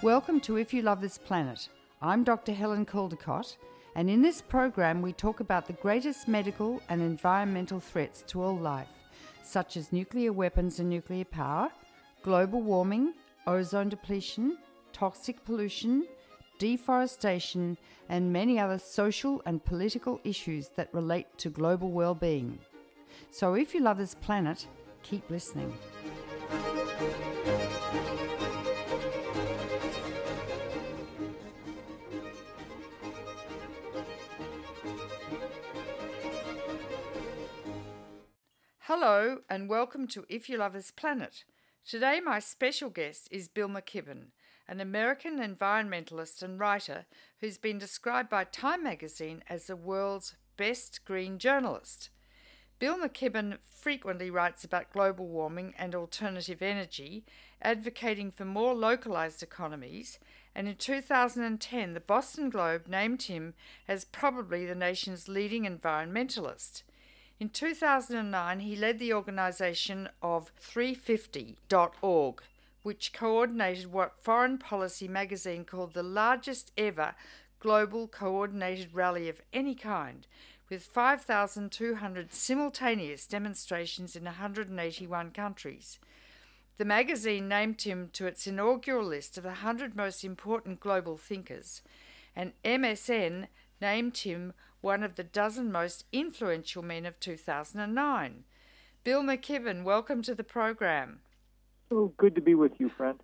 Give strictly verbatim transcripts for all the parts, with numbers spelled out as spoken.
Welcome to If You Love This Planet. I'm Doctor Helen Caldicott, and in this program we talk about the greatest medical and environmental threats to all life, such as nuclear weapons and nuclear power, global warming, ozone depletion, toxic pollution, deforestation, and many other social and political issues that relate to global well-being. So if you love this planet, keep listening. Hello and welcome to If You Love This Planet. Today my special guest is Bill McKibben, an American environmentalist and writer who's been described by Time magazine as the world's best green journalist. Bill McKibben frequently writes about global warming and alternative energy, advocating for more localized economies, and in two thousand ten the Boston Globe named him as probably the nation's leading environmentalist. In two thousand nine, he led the organization of three fifty dot org, which coordinated what Foreign Policy magazine called the largest ever global coordinated rally of any kind, with five thousand two hundred simultaneous demonstrations in one hundred eighty-one countries. The magazine named him to its inaugural list of the one hundred most important global thinkers, and M S N named him one of the dozen most influential men of two thousand nine. Bill McKibben, welcome to the program. Oh, good to be with you, friend.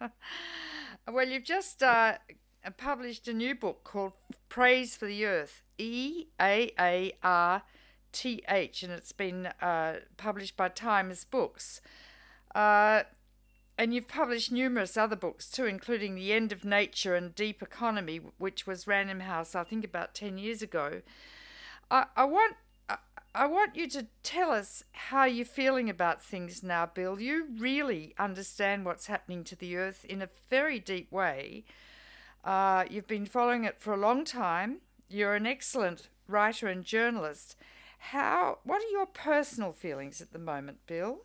Well, you've just uh, published a new book called Praise for the Earth, E A A R T H, and it's been uh, published by Times Books. Uh, and you've published numerous other books too, including The End of Nature and Deep Economy, which was Random House, I think, about ten years ago. I, I want I, I want you to tell us how you're feeling about things now, Bill. You really understand what's happening to the Earth in a very deep way. Uh, you've been following it for a long time. You're an excellent writer and journalist. How? What are your personal feelings at the moment, Bill?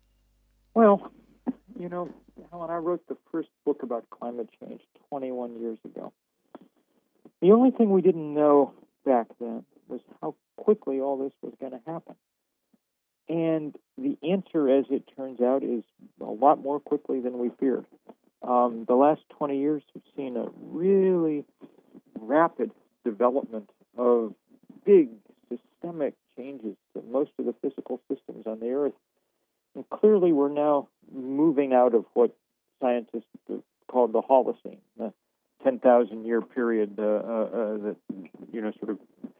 Well, you know, Helen, I wrote the first book about climate change twenty-one years ago. The only thing we didn't know back then was how quickly all this was going to happen. And the answer, as it turns out, is a lot more quickly than we feared. Um, the last twenty years have seen a really rapid development of big systemic changes to most of the physical systems on the Earth. And clearly we're now moving out of what scientists called the Holocene, the ten thousand year period uh, uh, uh, that, you know, sort of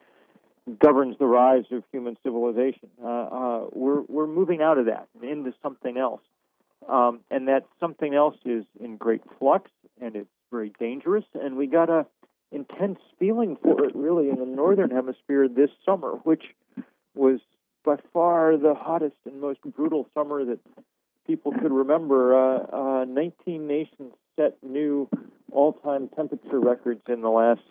governs the rise of human civilization. Uh, uh, we're, we're moving out of that and into something else. Um, and that something else is in great flux, and it's very dangerous, and we got a intense feeling for it, really, in the Northern Hemisphere this summer, which was by far the hottest and most brutal summer that people could remember. Uh, uh, nineteen nations set new all-time temperature records in the last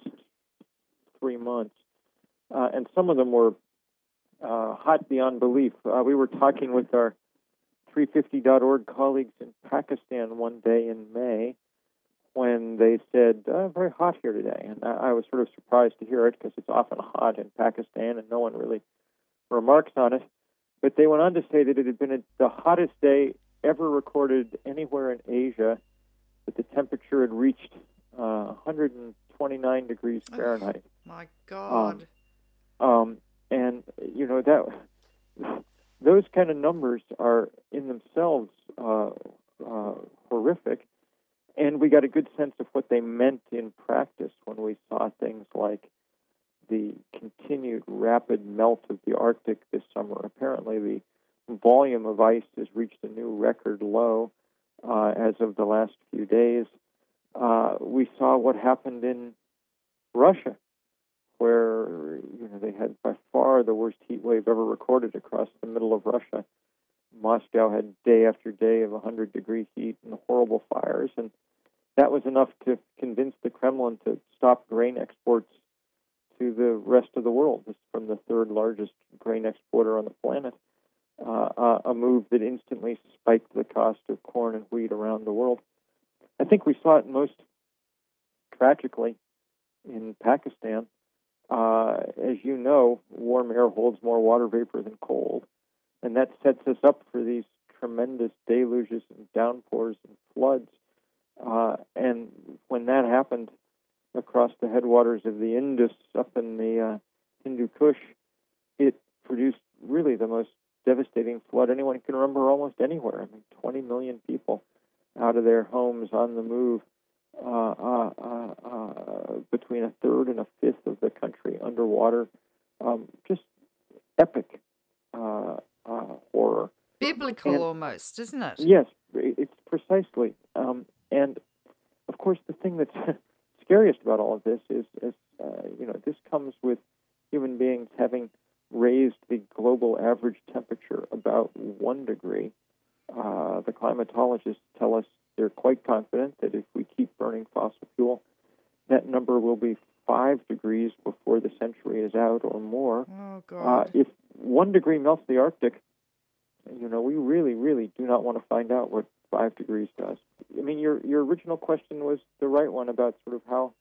three months, uh, and some of them were uh, hot beyond belief. Uh, we were talking with our three fifty dot org colleagues in Pakistan one day in May when they said, uh, very hot here today. And I, I was sort of surprised to hear it because it's often hot in Pakistan and no one really remarks on it. But they went on to say that it had been a, the hottest day ever recorded anywhere in Asia, that the temperature had reached uh, one hundred twenty-nine degrees Fahrenheit. Oh, my God. Um, um, and, you know, that those kind of numbers are in themselves uh, uh, horrific, and we got a good sense of what they meant in practice when we saw things like the continued rapid melt of the Arctic this summer. Apparently the volume of ice has reached a new record low uh, as of the last few days. Uh, we saw what happened in Russia, where you know they had by far the worst heat wave ever recorded across the middle of Russia. Moscow had day after day of one hundred degree heat and horrible fires, and that was enough to convince the Kremlin to stop grain exports to the rest of the world. This is from the third largest grain exporter on the planet, uh, uh, a move that instantly spiked the cost of corn and wheat around the world. I think we saw it most tragically, in Pakistan, uh, as you know, warm air holds more water vapor than cold, and that sets us up for these tremendous deluges and downpours and floods. Uh, and when that happened across the headwaters of the Indus up in the uh, Hindu Kush, it produced really the most devastating flood anyone can remember almost anywhere. I mean, twenty million people out of their homes, on the move, uh, uh, uh, uh, between a third and a fifth of the country underwater. Um, just epic uh, uh, horror. Biblical and, almost, isn't it? Yes, it's precisely. Um, and, of course, the thing that's scariest about all of this is, is uh, you know, this comes with human beings having raised the global average temperature about one degree. Uh, the climatologists tell us they're quite confident that if we keep burning fossil fuel, that number will be five degrees before the century is out or more. Oh, God. Uh, if one degree melts the Arctic, you know, we really, really do not want to find out what five degrees does. I mean, your your original question was the right one about sort of how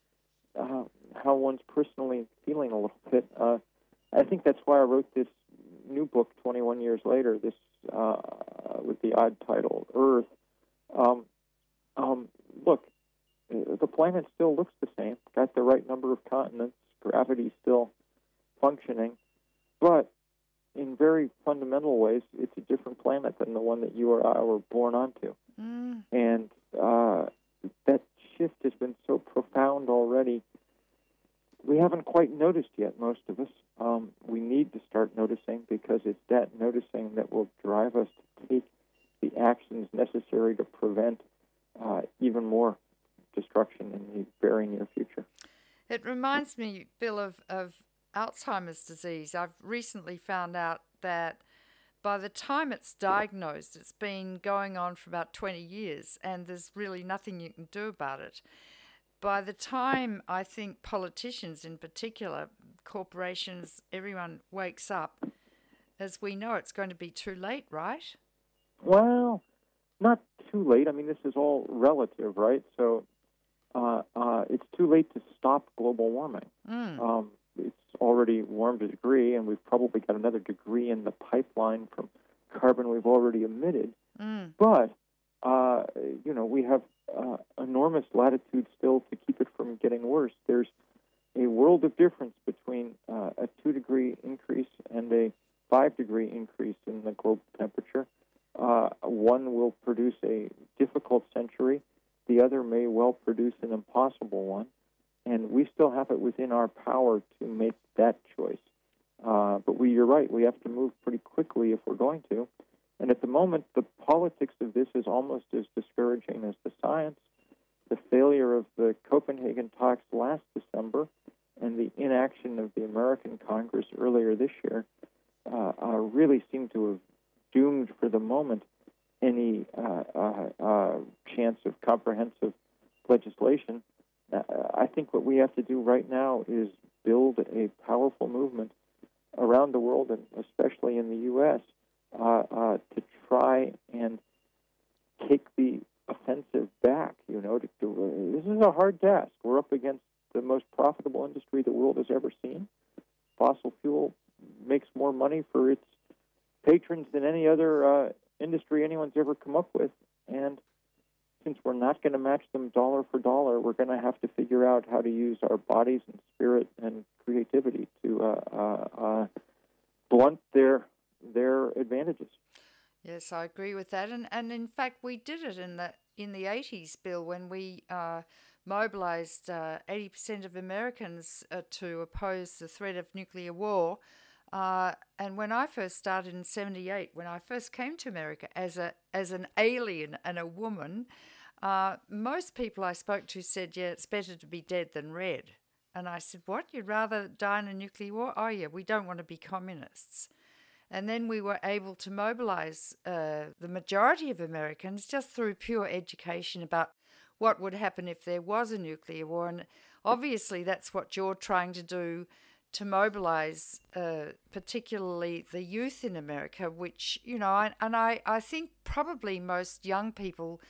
uh, how one's personally feeling a little bit. Uh, I think that's why I wrote this new book twenty-one years later, this uh, with the odd title, Earth. Um, um, look, the planet still looks the same, got the right number of continents, gravity's still functioning, but in very fundamental ways, it's a different planet than the one that you or I were born onto. Mm. And uh, that shift has been so profound already. We haven't quite noticed yet, most of us. Um, we need to start noticing, because it's that noticing that will drive us to take the actions necessary to prevent uh, even more destruction in the very near future. It reminds me, Bill, of, of Alzheimer's disease. I've recently found out that by the time it's diagnosed, it's been going on for about twenty years, and there's really nothing you can do about it. By the time, I think, politicians in particular, corporations, everyone wakes up, as we know, it's going to be too late, right? Well, not too late. I mean, this is all relative, right? So uh, uh, it's too late to stop global warming. Mm. Um, it's already warmed a degree, and we've probably got another degree in the pipeline from carbon we've already emitted. Mm. But, uh, you know, we have uh, enormous latitude still to keep it from getting worse. There's a world of difference between uh, a two-degree increase and a five-degree increase in the global temperature. Uh, one will produce a difficult century. The other may well produce an impossible one. And we still have it within our power to make that choice. Uh, but we, you're right, we have to move pretty quickly if we're going to. And at the moment, the politics of this is almost as discouraging as the science. The failure of the Copenhagen talks last December and the inaction of the American Congress earlier this year uh, uh, really seem to have doomed, for the moment, any uh, uh, uh, chance of comprehensive legislation. Uh, I think what we have to do right now is build a powerful movement around the world, and especially in the U S, uh, uh, to try and take the offensive back. You know, to, to, this is a hard task. We're up against the most profitable industry the world has ever seen. Fossil fuel makes more money for its patrons than any other uh, industry anyone's ever come up with, and since we're not going to match them dollar for dollar, we're going to have to figure out how to use our bodies and spirit and creativity to uh, uh, uh, blunt their their advantages. Yes, I agree with that, and and in fact, we did it in the in the eighties, Bill, when we uh, mobilized uh, eighty percent of Americans uh, to oppose the threat of nuclear war. Uh, and when I first started in seventy-eight, when I first came to America as a as an alien and a woman, uh, most people I spoke to said, yeah, it's better to be dead than red. And I said, what? You'd rather die in a nuclear war? Oh, yeah, we don't want to be communists. And then we were able to mobilize uh, the majority of Americans just through pure education about what would happen if there was a nuclear war. And obviously that's what you're trying to do, to mobilize uh, particularly the youth in America, which, you know, I, and I, I think probably most young people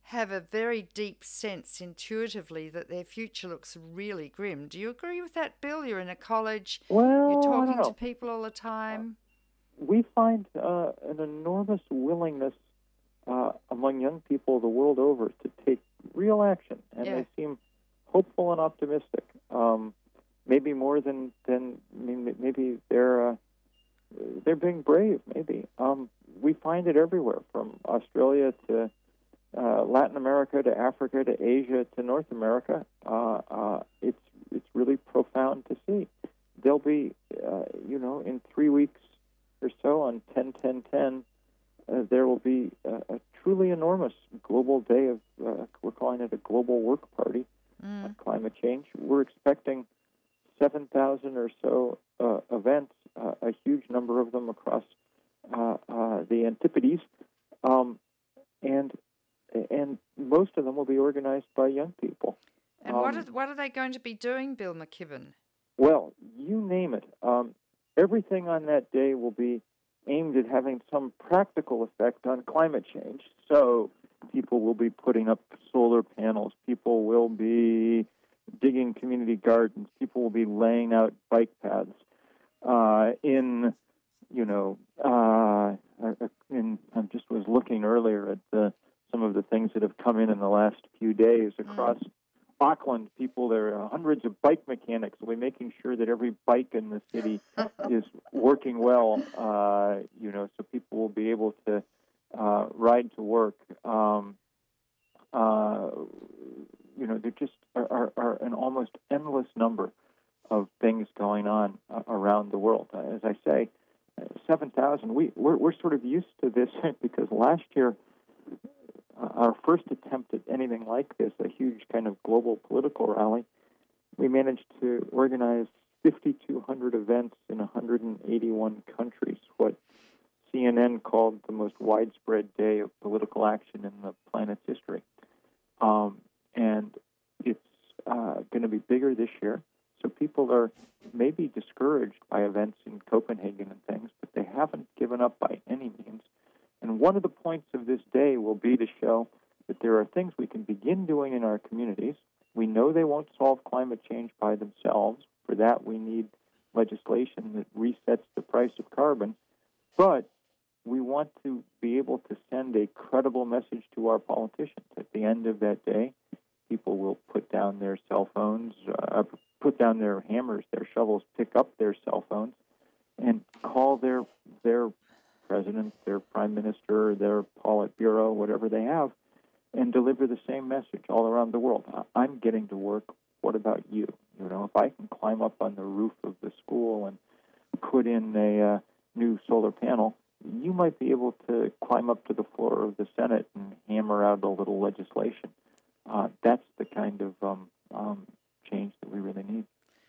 have a very deep sense intuitively that their future looks really grim. Do you agree with that, Bill? You're in a college, Well, you're I don't talking to know. people all the time. We find uh, an enormous willingness uh, among young people the world over to take real action, and Yeah. they seem hopeful and optimistic. Um, maybe more than than I mean, maybe they're uh, they're being brave. Maybe um, we find it everywhere, from Australia to uh, Latin America to Africa to Asia to North America. Uh, uh, it's it's really profound to see. There'll be uh, you know in three weeks or so on ten ten ten. Uh, there will be a, a truly enormous global day of, uh, we're calling it a global work party Mm. on climate change. We're expecting seven thousand or so uh, events, uh, a huge number of them across uh, uh, the Antipodes, um, and and most of them will be organized by young people. And what Um, are, what are they going to be doing, Bill McKibben? Well, you name it. Um, everything on that day will be aimed at having some practical effect on climate change. So people will be putting up solar panels. People will be digging community gardens. People will be laying out bike paths. Uh, in, you know, uh, in, I just was looking earlier at the, some of the things that have come in in the last few days across mm. Auckland. People, there are hundreds of bike mechanics will be making sure that every bike in the city is working well, uh, you know, so people will be able to uh, ride to work. Um, uh, you know, there just are, are, are an almost endless number of things going on uh, around the world. Uh, as I say, uh, seven thousand, we, we're, we're sort of used to this because last year, uh, our first attempt at anything like this, a huge kind of global political rally, we managed to organize fifty-two hundred events in one hundred eighty-one countries, what C N N called the most widespread day of political action in the planet's history. Um, and it's uh, going to be bigger this year. So people are maybe discouraged by events in Copenhagen and things, but they haven't given up by any means. And one of the points of this day will be to show that there are things we can begin doing in our communities. We know they won't solve climate change by themselves. For that, we need legislation that resets the price of carbon. But we want to be able to send a credible message to our politicians. At the end of that day, people will put down their cell phones, uh, put down their hammers, their shovels, pick up their cell phones, and call their their president, their prime minister, their Politburo, whatever they have, and deliver the same message all around the world. I'm getting to work. What about you? You know, if I can climb up on the roof of the school and put in a uh, new solar panel, you might be able to climb up to the floor of the Senate and hammer out a little legislation. Uh, that's the kind of um, um, change that we really need.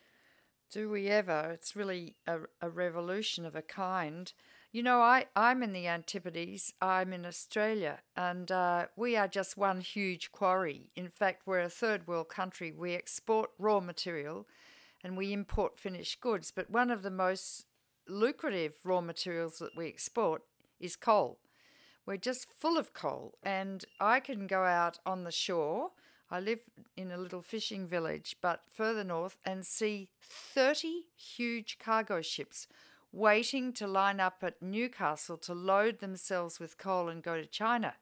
Do we ever? It's really a, a revolution of a kind. You know, I, I'm in the Antipodes, I'm in Australia, and uh, we are just one huge quarry. In fact, we're a third world country. We export raw material and we import finished goods, but one of the most lucrative raw materials that we export is coal. We're just full of coal, and I can go out on the shore. I live in a little fishing village, but further north, and see thirty huge cargo ships waiting to line up at Newcastle to load themselves with coal and go to China.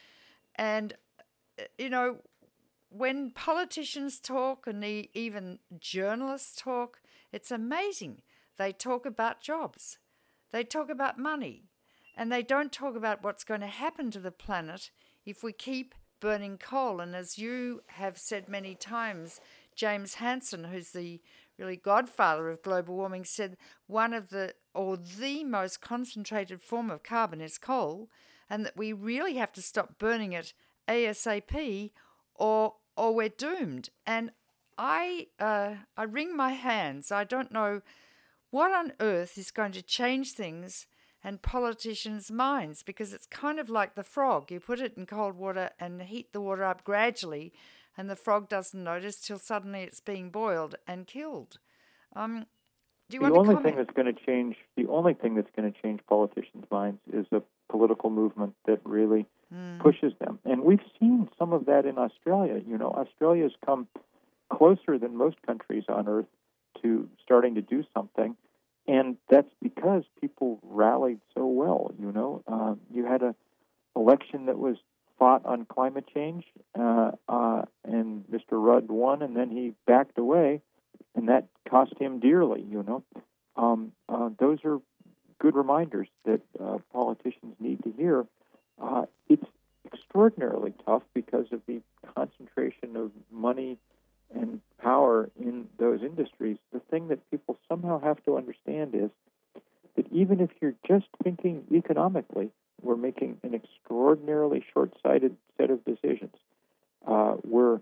And, you know, when politicians talk and even journalists talk, it's amazing. They talk about jobs. They talk about money. And they don't talk about what's going to happen to the planet if we keep burning coal. And as you have said many times, James Hansen, who's the really godfather of global warming, said one of the, or the most concentrated form of carbon is coal, and that we really have to stop burning it ASAP or or we're doomed. And I uh, I wring my hands. I don't know what on earth is going to change things and politicians' minds, because it's kind of like the frog. You put it in cold water and heat the water up gradually, and the frog doesn't notice till suddenly it's being boiled and killed. Um, do you the want only to thing comment? that's going to change the only thing that's going to change politicians' minds is a political movement that really Mm. pushes them. And we've seen some of that in Australia. You know, Australia's come closer than most countries on Earth to starting to do something, and that's because people rallied so well. You know, uh, you had a election that was fought on climate change, uh, uh, and Mister Rudd won, and then he backed away, and that cost him dearly. You know, um, uh, those are good reminders that uh, politicians need to hear. Uh, it's extraordinarily tough because of the concentration of money and power in those industries. The thing that people somehow have to understand is that even if you're just thinking economically, we're making an extraordinarily short-sighted set of decisions. Uh, we're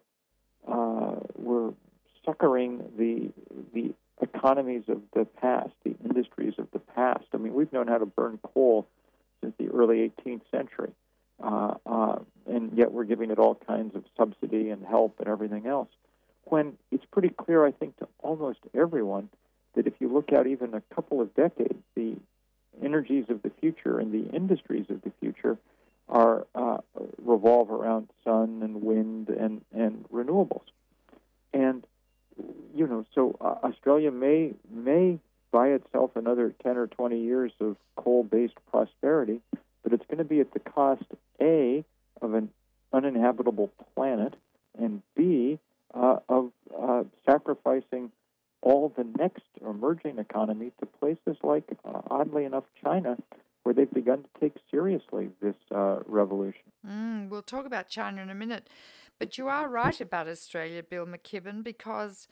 uh, we're suckering the the economies of the past, the industries of the past. I mean, we've known how to burn coal since the early eighteenth century, uh, uh, and yet we're giving it all kinds of subsidy and help and everything else. When it's pretty clear, I think, to almost everyone that if you look out even a couple of decades, the energies of the future and the industries of the future are uh, revolve around sun and wind and, and renewables. And, you know, so uh, Australia may may buy itself another ten or twenty years of coal-based prosperity, but it's going to be at the cost, A, of an uninhabitable planet, and B, uh, of uh, sacrificing all the next emerging economy to places like, uh, oddly enough, China, where they've begun to take seriously this uh, revolution. Mm, we'll talk about China in a minute. But you are right about Australia, Bill McKibben, because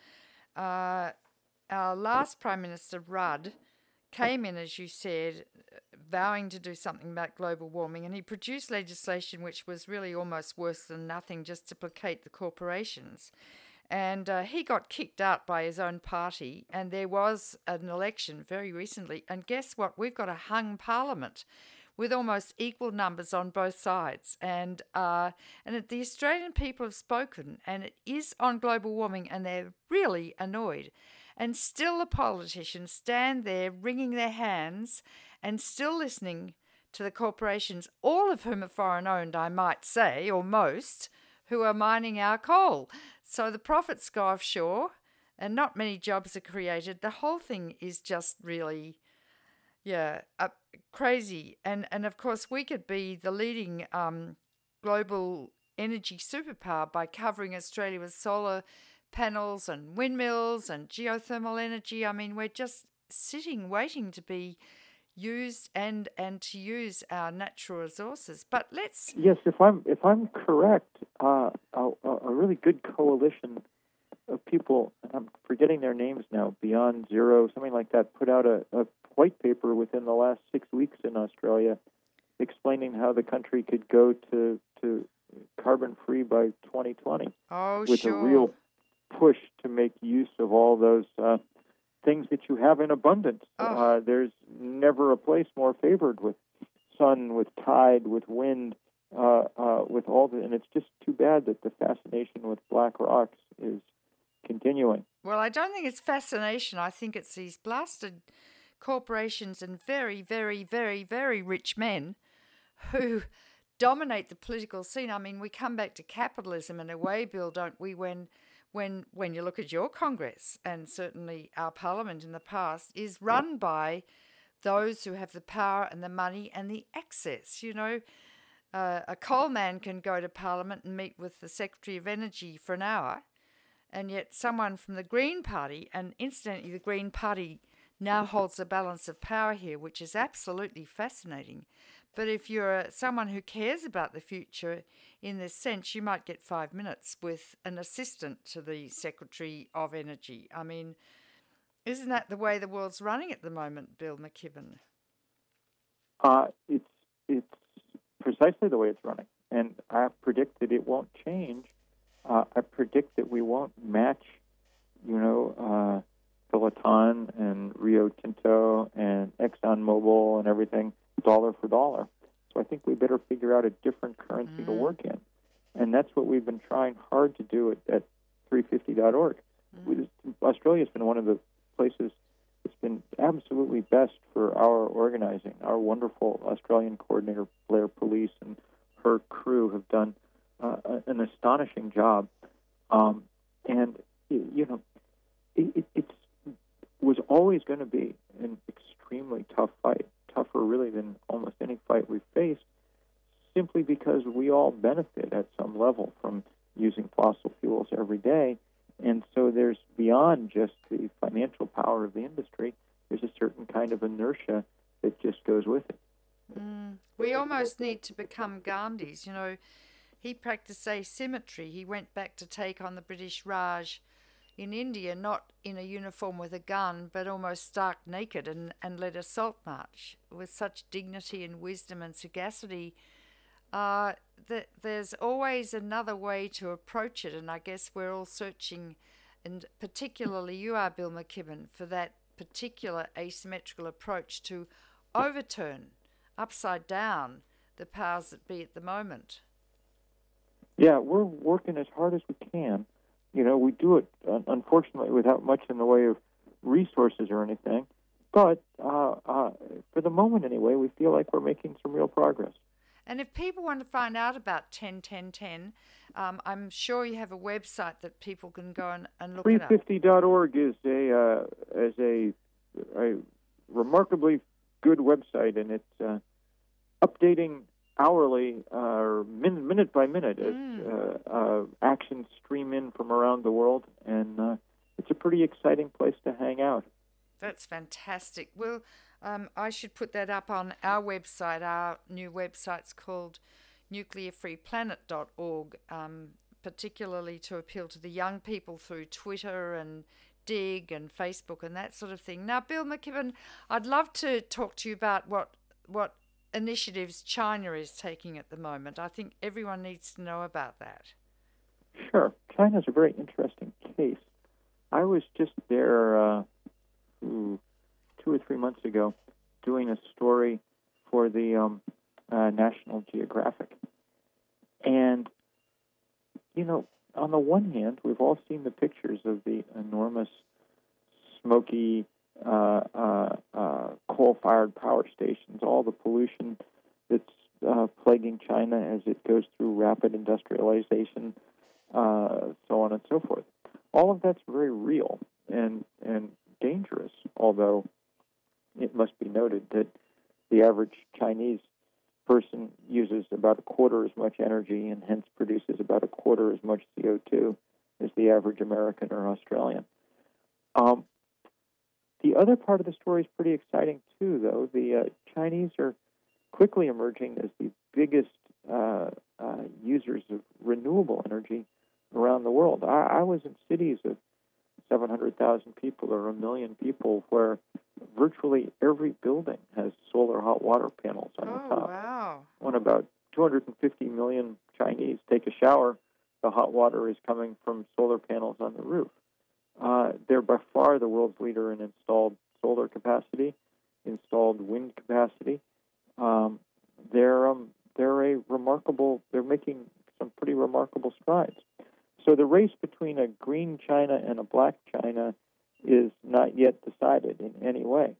uh, our last Prime Minister, Rudd, came in, as you said, vowing to do something about global warming, and he produced legislation which was really almost worse than nothing, just to placate the corporations. And uh, he got kicked out by his own party, and there was an election very recently. And guess what? We've got a hung parliament with almost equal numbers on both sides. And uh, and the Australian people have spoken, and it is on global warming, and they're really annoyed. And still the politicians stand there wringing their hands and still listening to the corporations, all of whom are foreign-owned, I might say, or most, who are mining our coal. So the profits go offshore and not many jobs are created. The whole thing is just really, yeah, uh, crazy. And, and of course, we could be the leading um, global energy superpower by covering Australia with solar panels and windmills and geothermal energy. I mean, we're just sitting waiting to be used and and to use our natural resources. But let's yes, if I'm if I'm correct, uh, a, a really good coalition of people, and I'm forgetting their names now, Beyond Zero, something like that, put out a, a white paper within the last six weeks in Australia, explaining how the country could go to to carbon free by twenty twenty. oh with sure a real push to make use of all those uh, things that you have in abundance. Oh. Uh, there's never a place more favored with sun, with tide, with wind, uh, uh, with all the, and it's just too bad that the fascination with black rocks is continuing. Well, I don't think it's fascination. I think it's these blasted corporations and very, very, very, very rich men who dominate the political scene. I mean, we come back to capitalism in a way, Bill, don't we, when when when you look at your Congress and certainly our Parliament in the past is run by those who have the power and the money and the access. You know, uh, a coal man can go to Parliament and meet with the Secretary of Energy for an hour, and yet someone from the Green Party, and incidentally the Green Party now holds the balance of power here, which is absolutely fascinating. But if you're someone who cares about the future in this sense, you might get five minutes with an assistant to the Secretary of Energy. I mean, isn't that the way the world's running at the moment, Bill McKibben? Uh, it's it's precisely the way it's running, and I predict that it won't change. Uh, I predict that we won't match, you know, uh, Peloton and Rio Tinto and ExxonMobil and everything dollar for dollar. So I think we better figure out a different currency mm. to work in, and that's what we've been trying hard to do at, at three fifty dot org. Mm. Australia's been one of the places that's been absolutely best for our organizing. Our wonderful Australian coordinator, Blair Police, and her crew have done uh, an astonishing job. Um, and, you know, it, it was always going to be an extremely tough fight, tougher really than almost any fight we've faced, simply because we all benefit at some level from using fossil fuels every day. And so there's, beyond just the financial power of the industry, there's a certain kind of inertia that just goes with it. Mm. We almost need to become Gandhis. You know, he practiced asymmetry. He went back to take on the British Raj in India, not in a uniform with a gun, but almost stark naked, and, and led a salt march with such dignity and wisdom and sagacity. Uh, that there's always another way to approach it, and I guess we're all searching, and particularly you are, Bill McKibben, for that particular asymmetrical approach to overturn, upside down, the powers that be at the moment. Yeah, we're working as hard as we can. You know, we do it, uh, unfortunately, without much in the way of resources or anything. But uh, uh, for the moment, anyway, we feel like we're making some real progress. And if people want to find out about ten ten ten, um, I'm sure you have a website that people can go and, and look it up. three fifty dot org is a uh, is a, a remarkably good website, and it's uh, updating hourly, uh, minute, minute by minute, as mm. uh, uh, actions stream in from around the world, and uh, it's a pretty exciting place to hang out. That's fantastic. Well, um, I should put that up on our website. Our new website's called nuclear free planet dot org, um, particularly to appeal to the young people through Twitter and Dig and Facebook and that sort of thing. Now, Bill McKibben, I'd love to talk to you about what what initiatives China is taking at the moment. I think everyone needs to know about that. Sure. China's a very interesting case. I was just there uh, ooh, two or three months ago doing a story for the um, uh, National Geographic. And, you know, on the one hand, we've all seen the pictures of the enormous, smoky, uh, uh, uh, coal-fired power stations, all the pollution that's uh, plaguing China as it goes through rapid industrialization, uh, so on and so forth. All of that's very real and, and dangerous, although it must be noted that the average Chinese person uses about a quarter as much energy and hence produces about a quarter as much C O two as the average American or Australian. Um, the other part of the story is pretty exciting too, though. The uh, Chinese are quickly emerging as the biggest uh, uh, users of renewable energy around the world. I, I was in cities of seven hundred thousand people or a million people where virtually every building has solar hot water panels on oh, the top. Wow. When about two hundred fifty million Chinese take a shower, the hot water is coming from solar panels on the roof. Uh, they're by far the world's leader in installed solar capacity, installed wind capacity. Um, they're um, they're a remarkable. They're making some pretty remarkable strides. So the race between a green China and a black China is not yet decided in any way.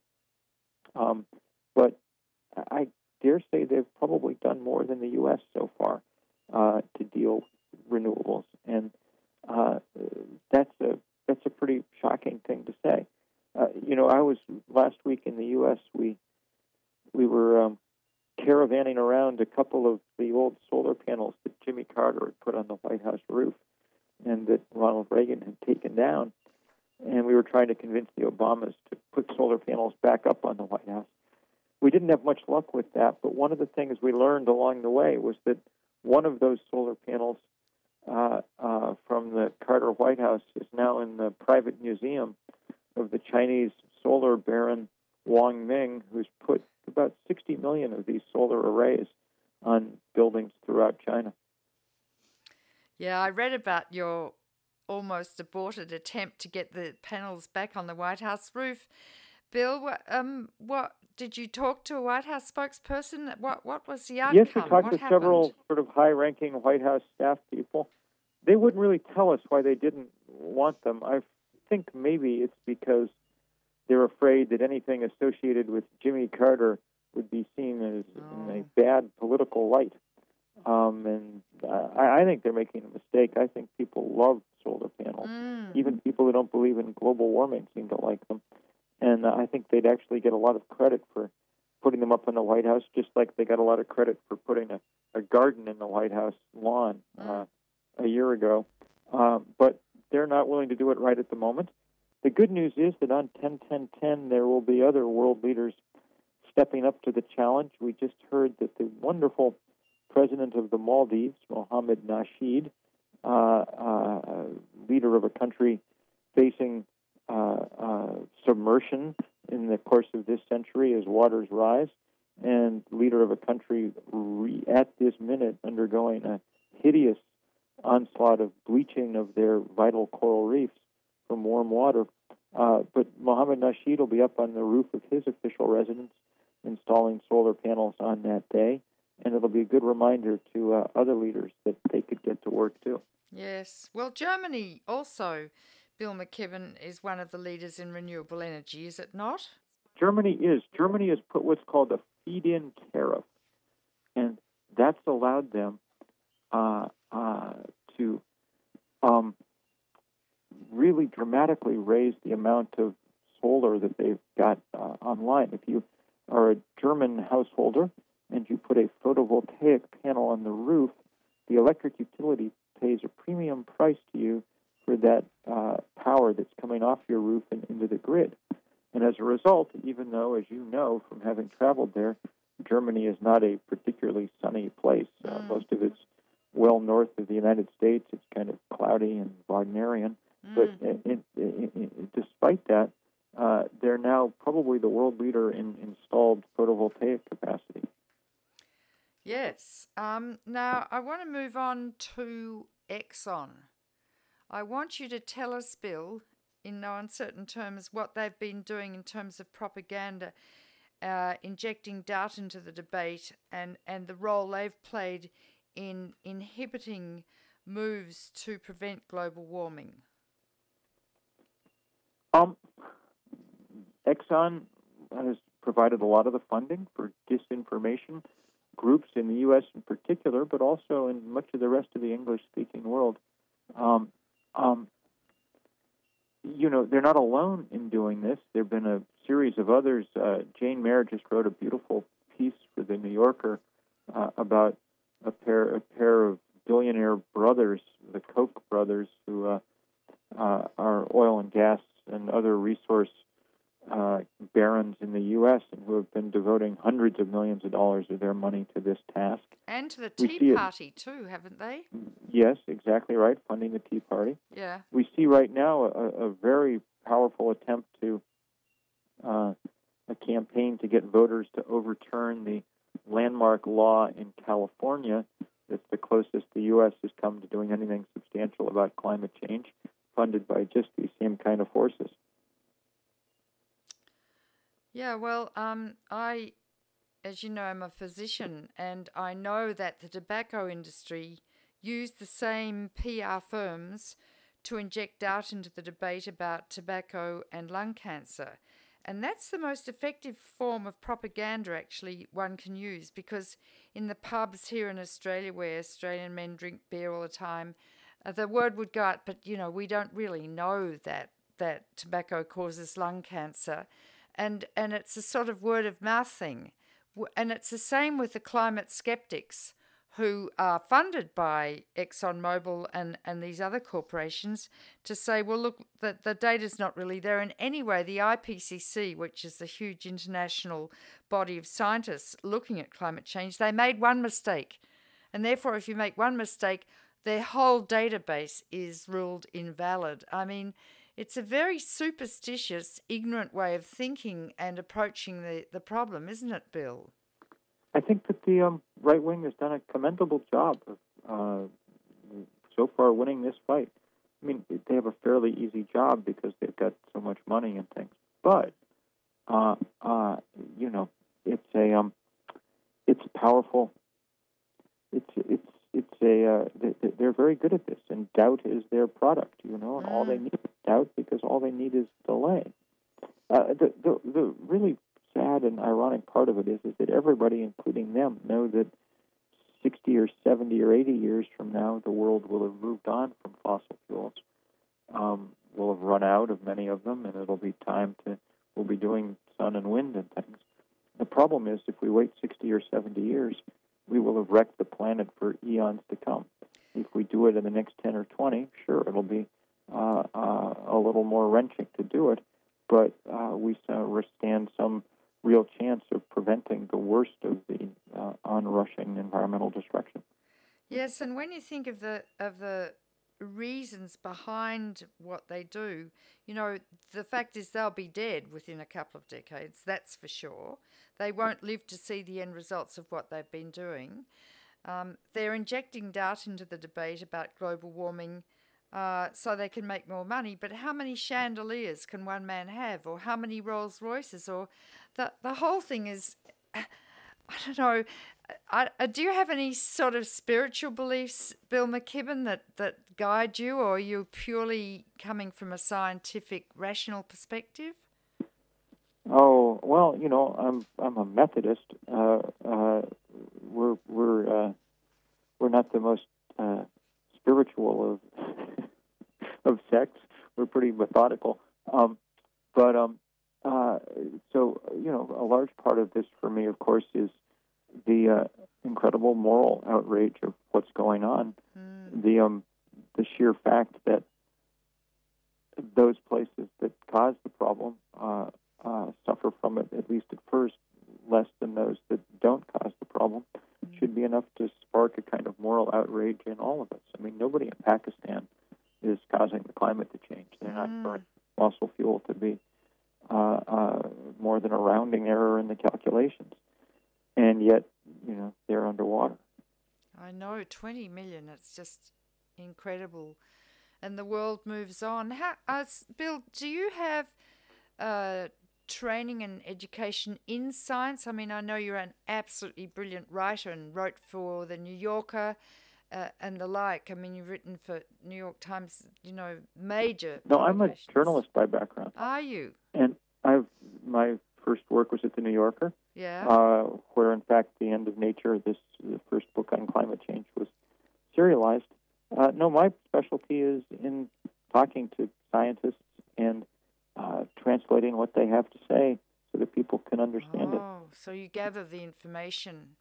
Um, but I dare say they've probably done more than the U S so far uh, to deal with renewables, and uh, that's a that's a pretty shocking thing to say. Uh, you know, I was last week in the U S. We we were um, caravanning around a couple of the old solar panels that Jimmy Carter had put on the White House roof, and that Ronald Reagan had taken down. And we were trying to convince the Obamas to put solar panels back up on the White House. We didn't have much luck with that, but one of the things we learned along the way was that one of those solar panels uh, uh, from the Carter White House is now in the private museum of the Chinese solar baron Wang Ming, who's put about sixty million of these solar arrays on buildings throughout China. Yeah, I read about your almost aborted attempt to get the panels back on the White House roof. Bill, what, um, what did you talk to a White House spokesperson? What what was the outcome? Yes, we talked what to happened? several sort of high-ranking White House staff people. They wouldn't really tell us why they didn't want them. I think maybe it's because they're afraid that anything associated with Jimmy Carter would be seen as Oh. in a bad political light. Um, and uh, I, I think they're making a mistake. I think people love solar panels. Mm. Even people who don't believe in global warming seem to like them. And uh, I think they'd actually get a lot of credit for putting them up in the White House, just like they got a lot of credit for putting a, a garden in the White House lawn uh, a year ago. Uh, but they're not willing to do it right at the moment. The good news is that on ten ten ten, there will be other world leaders stepping up to the challenge. We just heard that the wonderful president of the Maldives, Mohammed Nasheed, uh, uh, leader of a country facing uh, uh, submersion in the course of this century as waters rise, and leader of a country re- at this minute undergoing a hideous onslaught of bleaching of their vital coral reefs from warm water. Uh, but Mohammed Nasheed will be up on the roof of his official residence installing solar panels on that day, and it'll be a good reminder to uh, other leaders that they could get to work too. Yes. Well, Germany also, Bill McKibben, is one of the leaders in renewable energy, is it not? Germany is. Germany has put what's called a feed-in tariff, and that's allowed them uh, uh, to um, really dramatically raise the amount of solar that they've got uh, online. If you are a German householder and you put a photovoltaic panel on the roof, the electric utility pays a premium price to you for that uh, power that's coming off your roof and into the grid. And as a result, even though, as you know from having traveled there, Germany is not a particularly sunny place. Uh, Mm. most of it's well north of the United States. It's kind of cloudy and Wagnerian. Mm. But it, it, it, it, despite that, uh, they're now probably the world leader in installed photovoltaic capacity. Yes. Um, now, I want to move on to Exxon. I want you to tell us, Bill, in no uncertain terms, what they've been doing in terms of propaganda, uh, injecting doubt into the debate, and, and the role they've played in inhibiting moves to prevent global warming. Um, Exxon has provided a lot of the funding for disinformation groups in the U S in particular, but also in much of the rest of the English-speaking world. Um, um, you know, they're not alone in doing this. There have been a series of others. Uh, Jane Mayer just wrote a beautiful piece for the New Yorker uh, about a pair, a pair of billionaire brothers, the Koch brothers, who uh, uh, are oil and gas and other resource uh, barons in the U S and who have been devoting hundreds of millions of dollars of their money to this task. And to the We Tea see it- Party, too, haven't they? Yes, exactly right, funding the Tea Party. Yeah. We see right now a, a very powerful attempt to uh, a campaign to get voters to overturn the landmark law in California that's the closest the U S has come to doing anything substantial about climate change, funded by just these same kind of forces. Yeah, well, um, I, as you know, I'm a physician, and I know that the tobacco industry used the same P R firms to inject doubt into the debate about tobacco and lung cancer. And that's the most effective form of propaganda, actually, one can use, because in the pubs here in Australia, where Australian men drink beer all the time, uh, the word would go out, but, you know, we don't really know that, that tobacco causes lung cancer. And, and it's a sort of word of mouth thing. And it's the same with the climate skeptics who are funded by ExxonMobil and, and these other corporations to say, well, look, the, the data's not really there. And anyway, the I P C C, which is the huge international body of scientists looking at climate change, they made one mistake. And therefore, if you make one mistake, their whole database is ruled invalid. I mean, it's a very superstitious, ignorant way of thinking and approaching the, the problem, isn't it, Bill? I think that the um, right wing has done a commendable job of uh, so far winning this fight. I mean, they have a fairly easy job because they've got so much money and things. But uh, uh, you know, it's a um, it's powerful. It's it's it's a uh, they, they're very good at this, and doubt is their product. You know, and Mm. all they need is doubt because all they need is delay. Uh, the, the the really sad and ironic part of it is is that everybody, including them, know that sixty or seventy or eighty years from now, the world will have moved on from fossil fuels. Um, we'll have run out of many of them, and it'll be time to, we'll be doing sun and wind and things. The problem is, if we wait sixty or seventy years, we will have wrecked the planet for eons to come. If we do it in the next ten or twenty, sure, it'll be uh, uh, a little more wrenching to do it, but uh, we stand some real chance of preventing the worst of the uh, onrushing environmental destruction. Yes, and when you think of the of the reasons behind what they do, you know, the fact is they'll be dead within a couple of decades, that's for sure. They won't live to see the end results of what they've been doing. Um, they're injecting doubt into the debate about global warming uh, so they can make more money. But how many chandeliers can one man have, or how many Rolls Royces? Or the the whole thing is, I don't know. I, I, do you have any sort of spiritual beliefs, Bill McKibben, that, that guide you, or are you purely coming from a scientific, rational perspective? Oh well, you know, I'm I'm a Methodist. Uh, uh, we're we're uh, we're not the most uh, spiritual of of sects. We're pretty methodical. Um, but um, uh, so you know, a large part of this for me, of course, is the uh, incredible moral outrage of what's going on. Mm. The um, the sheer fact that those places that cause the problem uh, uh, suffer from it, at least at first, less than those that don't cause the problem, mm. should be enough to spark a kind of moral outrage in all of us. I mean, nobody in Pakistan is causing the climate to change. They're not mm. burning fossil fuel to be uh, uh, more than a rounding error in the calculations. And yet, you know, they're underwater. I know, twenty million. It's just incredible. And the world moves on. How, uh, Bill, do you have uh, training and education in science? I mean, I know you're an absolutely brilliant writer and wrote for The New Yorker uh, and the like. I mean, you've written for New York Times, you know, major No, I'm a journalist by background. Are you? And I've my first work was at The New Yorker. Yeah. Uh, where, in fact, The End of Nature, this the first book on climate change, was serialized. Uh, no, my specialty is in talking to scientists and uh, translating what they have to say so that people can understand oh, it. Oh, so you gather the information.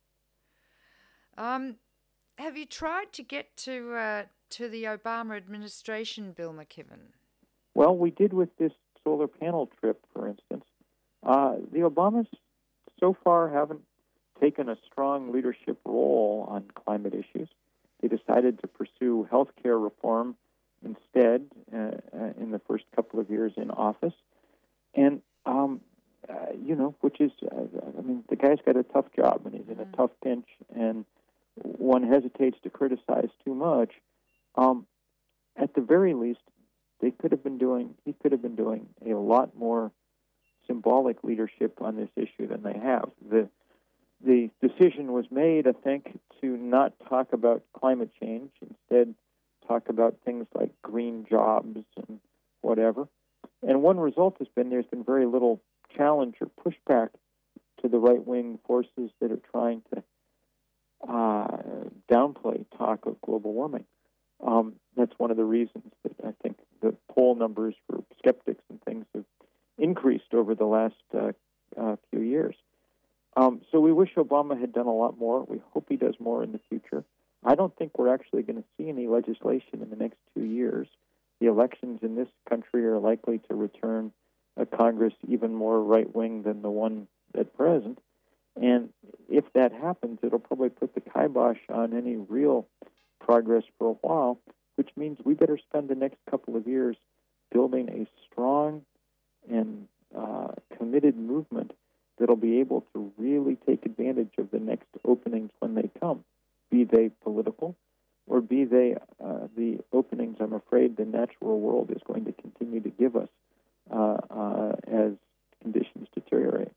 Um, have you tried to get to uh, to the Obama administration, Bill McKibben? Well, we did with this solar panel trip, for instance. Uh, the Obamas so far haven't taken a strong leadership role on climate issues. They decided to pursue health care reform instead uh, uh, in the first couple of years in office. And, um, uh, you know, which is, uh, I mean, the guy's got a tough job and he's in a tough pinch, and one hesitates to criticize too much. Um, at the very least, they could have been doing, he could have been doing a lot more symbolic leadership on this issue than they have. The The decision was made, I think, to not talk about climate change, instead talk about things like green jobs and whatever. And one result has been there's been very little challenge or pushback to the right-wing forces that are trying to uh, downplay talk of global warming. Um, that's one of the reasons that I think the poll numbers for skeptics and things have increased over the last uh, uh, few years. Um, so we wish Obama had done a lot more. We hope he does more in the future. I don't think we're actually going to see any legislation in the next two years. The elections in this country are likely to return a Congress even more right-wing than the one at present. And if that happens, it'll probably put the kibosh on any real progress for a while, which means we better spend the next couple of years building a strong and uh, committed movement that'll be able to really take advantage of the next openings when they come, be they political or be they uh, the openings I'm afraid the natural world is going to continue to give us uh, uh, as conditions deteriorate.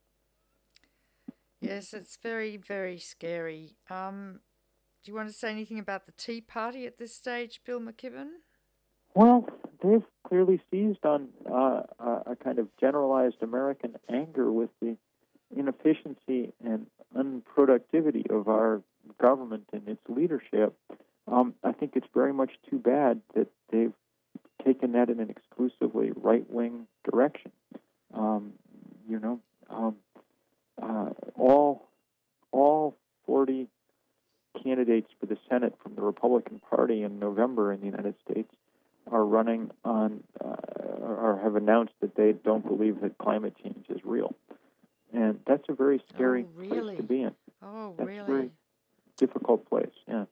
Yes, it's very, very scary. Um, do you want to say anything about the Tea Party at this stage, Bill McKibben? Well, they've clearly seized on uh, a kind of generalized American anger with the inefficiency and unproductivity of our government and its leadership. Um, I think it's very much too bad that they've taken that in an exclusively right-wing direction. Um, you know, um, uh, all all forty candidates for the Senate from the Republican Party in November in the United States are running on, uh, or have announced that they don't believe that climate change is real. And that's a very scary oh, really? place to be in. Oh, that's really? a very difficult place, yeah.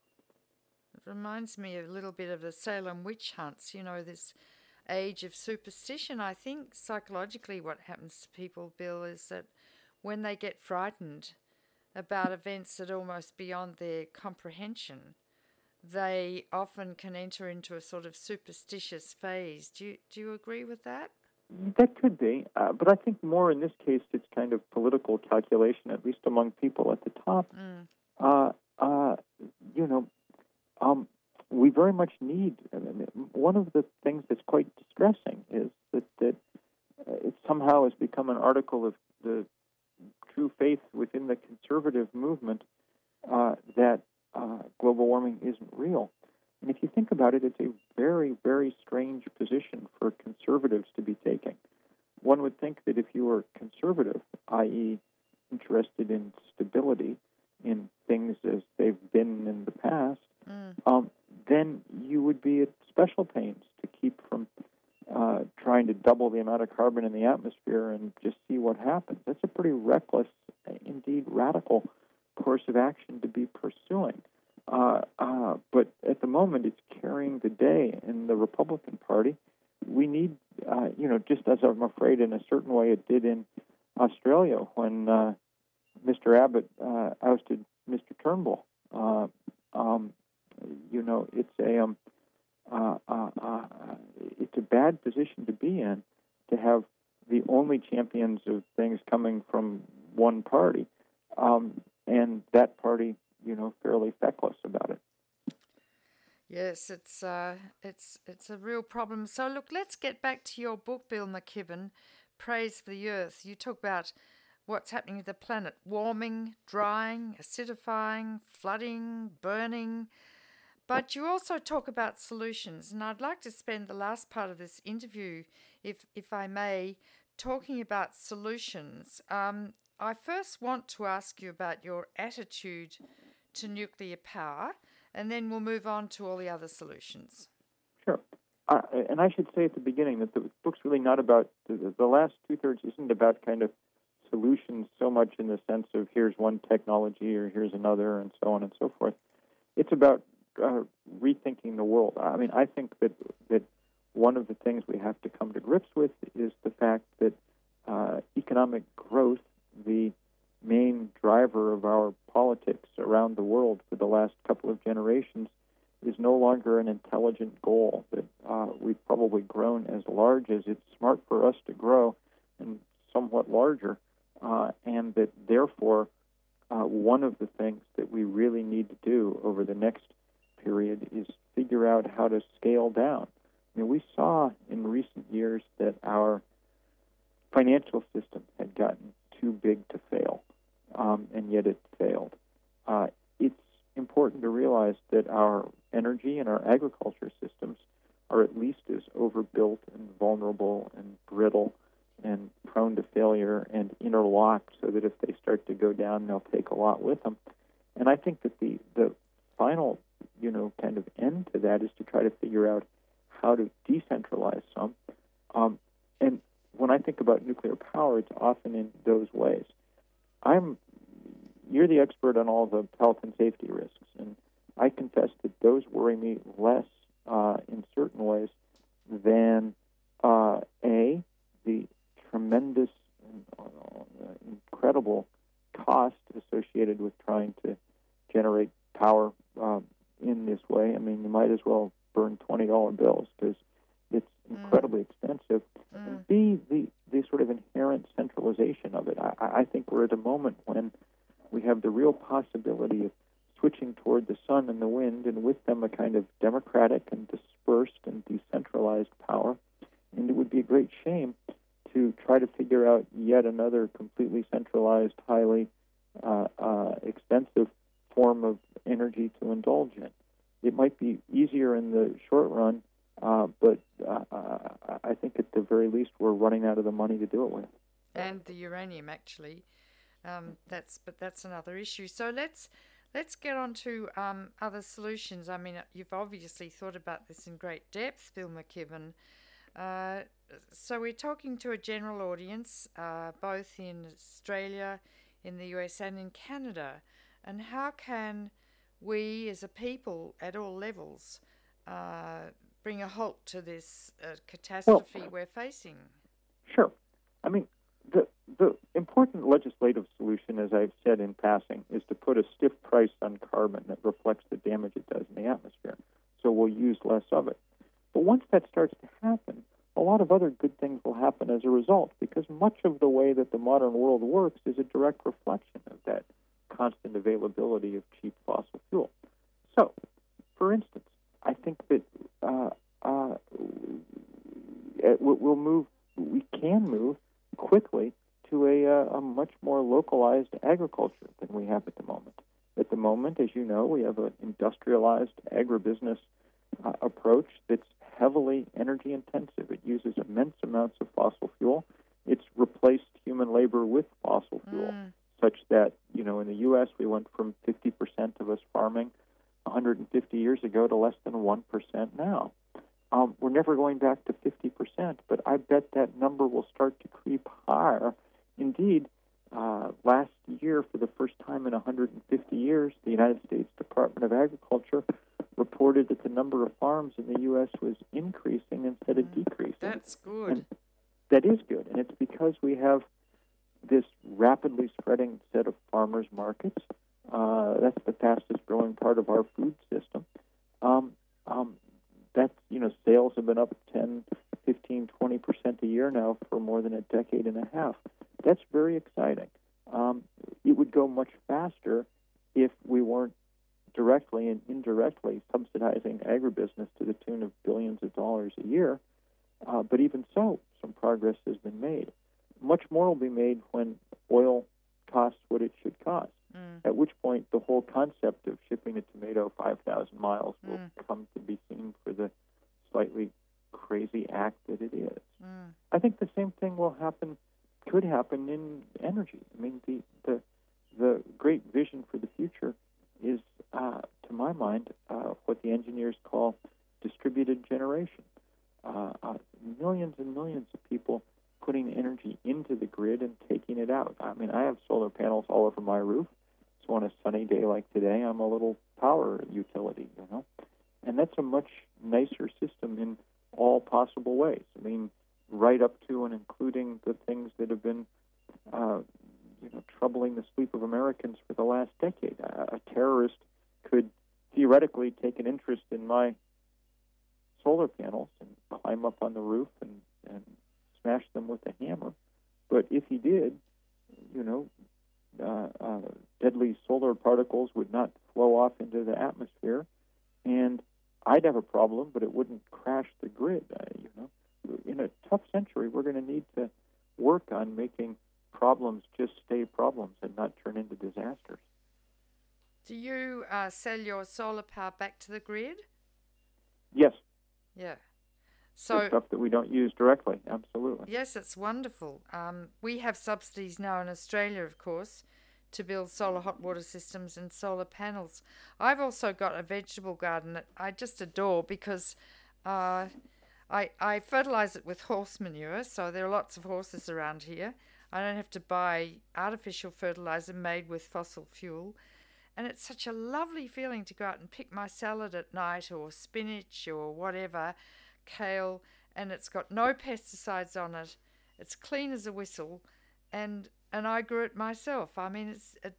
It reminds me a little bit of the Salem witch hunts, you know, this age of superstition. I think psychologically what happens to people, Bill, is that when they get frightened about events that are almost beyond their comprehension, they often can enter into a sort of superstitious phase. Do you, do you agree with that? That could be, uh, but I think more in this case it's kind of political calculation, at least among people at the top. Mm. Uh, uh, you know, um, we very much need, I mean, one of the things that's quite distressing is that, that uh, it somehow has become an article of the true faith within the conservative movement uh, that uh, global warming isn't real. And if you think about it, it's a very, very strange position for conservatives to be taking. One would think that if you were conservative, that is interested in stability, in things as they've been in the past, mm. um, then you would be at special pains to keep from uh, trying to double the amount of carbon in the atmosphere and just see what happens. That's a pretty reckless, indeed radical course of action to be pursuing. Uh, uh, but at the moment, it's carrying the day in the Republican Party. We need, uh, you know, just as I'm afraid in a certain way it did in Australia when uh, Mister Abbott uh, ousted Mister Turnbull. Uh, um, you know, it's a um, uh, uh, uh, it's a bad position to be in, to have the only champions of things coming from one party, um, and that party, you know, fairly feckless about it. Yes, it's uh, it's it's a real problem. So look, let's get back to your book, Bill McKibben, Praise for the Earth. You talk about what's happening with the planet: warming, drying, acidifying, flooding, burning. But you also talk about solutions, and I'd like to spend the last part of this interview, if if I may, talking about solutions. Um, I first want to ask you about your attitude to nuclear power, and then we'll move on to all the other solutions. Sure. Uh, and I should say at the beginning that the book's really not about, the, the last two-thirds isn't about kind of solutions so much in the sense of here's one technology or here's another and so on and so forth. It's about uh, rethinking the world. I mean, I think that that one of the things we have to come to grips with is the fact that uh, economic growth, the main driver of our politics around the world for the last couple of generations, is no longer an intelligent goal, that uh, we've probably grown as large as it's smart for us to grow and somewhat larger, uh, and that therefore uh, one of the things that we really need to do over the next period is figure out how to scale down. I mean, we saw in recent years that our financial system had gotten too big to fail, um, and yet it failed. Uh, it's important to realize that our energy and our agriculture systems are at least as overbuilt and vulnerable and brittle and prone to failure and interlocked, so that if they start to go down, they'll take a lot with them. And I think that the, the final, you know, kind of end to that is to try to figure out how to decentralize some. Um, and when I think about nuclear power, it's often in those ways. I'm, you're the expert on all the health and safety risks, and I confess that those worry me less uh, in certain ways than uh, A, the tremendous and uh, incredible cost associated with trying to generate power uh, in this way. I mean, you might as well burn twenty dollar bills because it's incredibly mm. expensive. Mm. And B, the, the sort of inherent centralization of it. I, I think we're at a moment when we have the real possibility of switching toward the sun and the wind, and with them a kind of democratic and dispersed and decentralized power. And it would be a great shame to try to figure out yet another completely centralized, highly uh, uh, expensive form of energy to indulge in. It might be easier in the short run, uh, but uh, I think at the very least we're running out of the money to do it with. And the uranium, actually. Um, that's but that's another issue. So let's let's get on to um, other solutions. I mean, you've obviously thought about this in great depth, Bill McKibben. Uh, so we're talking to a general audience, uh, both in Australia, in the U S, and in Canada. And how can we, as a people at all levels, uh, bring a halt to this uh, catastrophe well, we're facing? Sure. I mean, the the important legislative solution, as I've said in passing, is to put a stiff price on carbon that reflects the damage it does in the atmosphere. So we'll use less of it. But once that starts to happen, a lot of other good things will happen as a result, because much of the way that the modern world works is a direct reflection of that constant availability of cheap fossil fuel. So, for instance, I think that uh, uh, we'll move, we can move quickly to a, uh, a much more localized agriculture than we have at the moment. At the moment, as you know, we have an industrialized agribusiness uh, approach that's heavily energy intensive. It uses immense amounts of fossil fuel. It's replaced human labor with fossil fuel, mm. such that, you know, in the U S we went from fifty percent of us farming one hundred fifty years ago to less than one percent now. Um, we're never going back to fifty percent, but I bet that number will start to creep higher. Indeed, uh, last year, for the first time in one hundred fifty years, the United States Department of Agriculture reported that the number of farms in the U S was increasing instead of decreasing. That's good. And that is good, and it's because we have this rapidly spreading set of farmers markets. Uh, that's the fastest growing part of our food system. Um, um, that's, you know, sales have been up ten, fifteen, twenty percent a year now for more than a decade and a half. That's very exciting. Um, it would go much faster if we weren't directly and indirectly subsidizing agribusiness to the tune of billions of dollars a year. Uh, but even so, some progress has been made. Much more will be made when oil costs what it should cost, mm. at which point the whole concept of shipping a tomato five thousand miles will mm. come to be seen for the slightly crazy act that it is. Mm. I think the same thing will happen, could happen in energy. I mean, the the, the great vision for the future is, uh, to my mind, uh, what the engineers call distributed generation. Uh, uh, millions and millions of people putting energy into the grid and taking it out. I mean, I have solar panels all over my roof, so on a sunny day like today, I'm a little power utility, you know? And that's a much nicer system in all possible ways. I mean, right up to and including the things that have been uh, you know, troubling the sleep of Americans for the last decade. A, a terrorist could theoretically take an interest in my solar panels and climb up on the roof and, and smash them with a hammer. But if he did, you know, uh, uh, deadly solar particles would not flow off into the atmosphere, and I'd have a problem, but it wouldn't crash the grid. Uh, you know, in a tough century, we're going to need to work on making problems just stay problems and not turn into disasters. Do you uh, sell your solar power back to the grid? Yes. Yeah. So the stuff that we don't use directly, absolutely. Yes, it's wonderful. Um, we have subsidies now in Australia, of course, to build solar hot water systems and solar panels. I've also got a vegetable garden that I just adore because uh, I, I fertilise it with horse manure, so there are lots of horses around here. I don't have to buy artificial fertiliser made with fossil fuel. And it's such a lovely feeling to go out and pick my salad at night, or spinach or whatever, kale, and it's got no pesticides on it. It's clean as a whistle, and and I grew it myself. I mean, it's it,